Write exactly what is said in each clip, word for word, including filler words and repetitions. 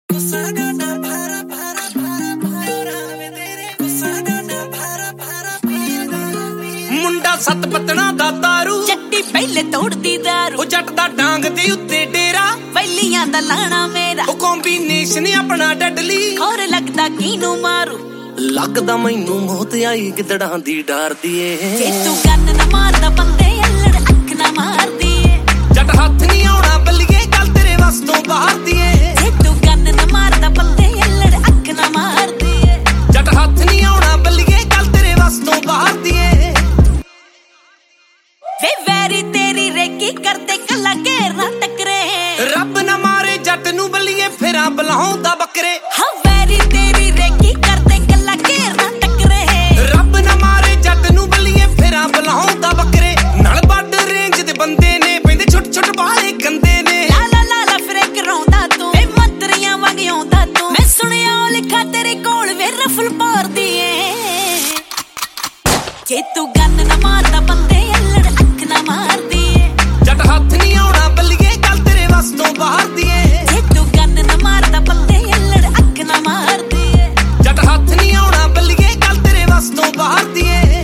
ਮੁੰਡਾ ਸੱਤ ਪਤਣਾ ਦਾ ਤਾਰੂ ਚੱਟੀ ਪਹਿਲੇ ਤੋੜਦੀ ਦਾਰੂ ਉਹ ਜੱਟ ਦਾ ਡਾਂਗ ਦੇ ਉੱਤੇ ਡੇਰਾ ਵੈਲੀਆਂ ਦਾ ਲਾਣਾ ਮੇਰਾ ਉਹ ਕੰਬੀਨੇਸ਼ਨ ਆਪਣਾ ਡੱਡਲੀ ਹੋਰ ਲੱਗਦਾ ਕਿਨੂੰ ਮਾਰੂ ਲੱਗਦਾ ਮੈਨੂੰ ਮੌਤ ਆਈ ਗਿੱਦੜਾਂ ਦੀ ਡਰਦੀ ਏ ਜੇ ਤੂੰ ਕੰਨ ਨਾ ਮਾਰਦਾ ਬੰਦੇ ਅਲੜ ਅੱਖ ਨਾ ਮਾਰਦੀ ਏ ਜੱਟ ਹੱਥ ਨਹੀਂ ਆਉਣਾ ਬੱਲੀਏ ਗੱਲ ਤੇਰੇ ਵੱਸ ਤੋਂ ਬਾਹਰ ਦੀ ਏ ਜੇ ਤੂੰ ਕੰਨ ਨਾ ਮਾਰਦਾ ਬੰਦੇ ਅਲੜ ਅੱਖ ਨਾ ਮਾਰਦੀ ਏ ਜੱਟ ਹੱਥ ਨਹੀਂ ਆਉਣਾ ਬੱਲੀਏ ਗੱਲ ਤੇਰੇ ਵੱਸ ਤੋਂ ਬਾਹਰ ਦੀ ਏ ਵੇ ਵੈਰੀ ਤੇਰੀ ਰੇਕੀ ਕਰਦੇ ਕੱਲਾ ਘੇਰ ਨਾ ਟੱਕਰੇ ਰੱਬ ਨਾ ਮਾਰੇ ਜੱਟ ਨੂੰ ਬੱਲੀਏ ਫੇਰਾਂ ਬਲਾਉਂਦਾ ਬੱਕਰੇ ਹਾਂ ਵੈਰੀ ਤੇਰੀ ਰੇਕੀ ਕਰਦੇ ਕੱਲਾ ਘੇਰ ਨਾ ਟੱਕਰੇ ਰੱਬ ਨਾ ਮਾਰੇ ਜੱਟ ਨੂੰ ਬੱਲੀਏ ਫੇਰਾਂ ਬਲਾਉਂਦਾ ਬੱਕਰੇ ਨਾਲ ਵੱਡ ਰੇਂਜ ਦੇ ਬੰਦੇ ਨੇ ਪੈਂਦੇ ਛੁੱਟ ਛੁੱਟ ਬਾਲੇ ਗੰਦੇ ਨੇ ਲਾ ਲਾ ਲਾ ਲਾ ਫਿਰੇ ਕਰਾਉਂਦਾ ਤੂੰ ਵੇ ਮੰਤਰੀਆਂ ਵਾਂਗ ਆਉਂਦਾ ਤੂੰ ਮੈਂ ਸੁਣਿਆ ਉਹ ਲਿਖਾ ਤੇਰੇ ਕੋਲ ਵੇ ਰਫਲ ਪਾਰਦੀ ਏ ਜੇ ਤੂੰ ਗੰਨ ਨਾ ਮਾਰਦਾ ਬੰਦੇ ਅਲੜ ਅੱਖ ਨਾ ਮਾਰਦੀ ਏ ਜੱਟ ਹੱਥ ਨਹੀਂ ਆਉਣਾ ਬੱਲੀਏ ਗੱਲ ਤੇਰੇ ਵੱਸ ਤੋਂ ਬਾਹਰ ਦੀ ਏ ਜੇ ਤੂੰ ਗੰਨ ਨਾ ਮਾਰਦਾ ਬੰਦੇ ਅਲੜ ਅੱਖ ਨਾ ਮਾਰਦੀ ਏ ਜੱਟ ਹੱਥ ਨਹੀਂ ਆਉਣਾ ਬੱਲੀਏ ਗੱਲ ਤੇਰੇ ਵੱਸ ਤੋਂ ਬਾਹਰ ਦੀ ਏ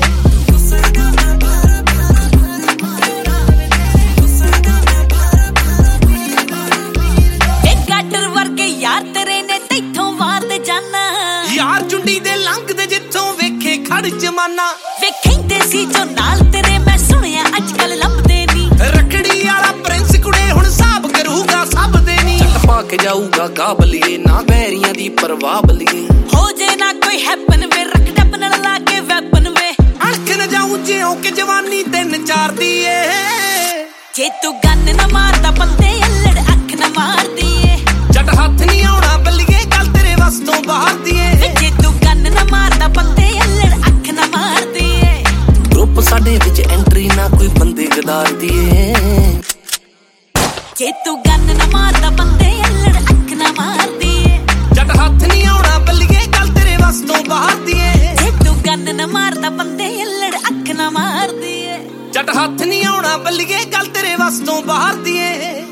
ਇਹ ਗਾਟਰ ਵਰਗੇ ਯਾਰ ਤੇਰੇ ਨੇ ਤੈਥੋਂ ਵਾਰਦੇ ਜਾਨਾ ਯਾਰ ਚੁੰਡੀ ਦੇ ਲੰਘਦੇ ਜਿੱਥੋਂ ਵੇਖੇ ਖੜ ਜਮਾਨਾ ਵੇਖੈਂਦੇ ਸੀ ਜੋ ਨਾਲ ਤੇਰੇ ਮੈਂ ਸੁਣਿਆ ਅੱਜ ਕੱਲ ਲੱਭਦੇ ਨੀ ਰੱਖੜੀ ਵਾਲਾ ਪ੍ਰਿੰਸ ਕੁੜੇ ਹੁਣ ਹਿਸਾਬ ਕਰੂਗਾ ਸਭ ਦੇ ਨੀ ਚੱਟ ਪਾ ਕੇ ਜਾਊਗਾ ਕਾਬਲੀਏ ਨਾ ਬੈਰੀਆਂ ਦੀ ਪਰਵਾਹ ਬਲੀਏ ਹੋ ਜੇ ਨਾ ਕੋਈ ਹੈਪਨ ਵੇ ਰੱਖ ਡੱਬ ਨਾਲ ਲਾ ਕੇ ਵੈਪਨ ਵੇ ਅਣਖ ਨਾ ਜਾਊ ਜਿਉਂ ਕਿ ਜਵਾਨੀ ਤਿੰਨ ਚਾਰ ਦੀ ਏ ਜੇ ਤੂੰ ਗੰਨ ਨਾ ਮਾਰਦਾ ਬੰਦੇ ਅਲੜ ਅੱਖ ਨਾ ਮਾਰਦੀ ਏ ਜੱਟ ਹੱਥ ਨਹੀਂ ਆਉਣਾ ਬੱਲੀਏ ਗੱਲ ਤੇਰੇ ਵੱਸ ਤੋਂ ਬਾਹਰ ਦੀ ਏ ਜੇ ਤੂੰ ਗੰਨ ਨਾ ਮਾਰਦਾ ਬੰਦੇ ਅਲੜ ਅੱਖ ਨਾ ਮਾਰਦੀ ਏ ਗਰੁੱਪ ਸਾਡੇ ਵਿੱਚ ਐਂਟਰੀ ਨਾ ਕੋਈ ਬੰਦੇ ਗਦਾਰਦੀ ਏ ਜੇ ਤੂੰ ਗੰਨ ਨਾ ਮਾਰਦਾ ਬੰਦੇ ਅਲੜ ਅੱਖ ਨਾ ਮਾਰਦੀ ਏ ਜੱਟ ਹੱਥ ਨਹੀਂ ਆਉਣਾ ਬੱਲੀਏ ਗੱਲ ਤੇਰੇ ਵੱਸ ਤੋਂ ਬਾਹਰ ਦੀ ਏ ਜੇ ਤੂੰ ਗੰਨ ਨਾ ਮਾਰਦਾ ਬੰਦੇ ਅਲੜ ਅੱਖ ਨਾ ਮਾਰਦੀ ਏ ਜੱਟ ਹੱਥ ਨਹੀਂ ਆਉਣਾ ਬੱਲੀਏ ਗੱਲ ਤੇਰੇ ਵੱਸ ਤੋਂ ਬਾਹਰ ਦੀ ਏ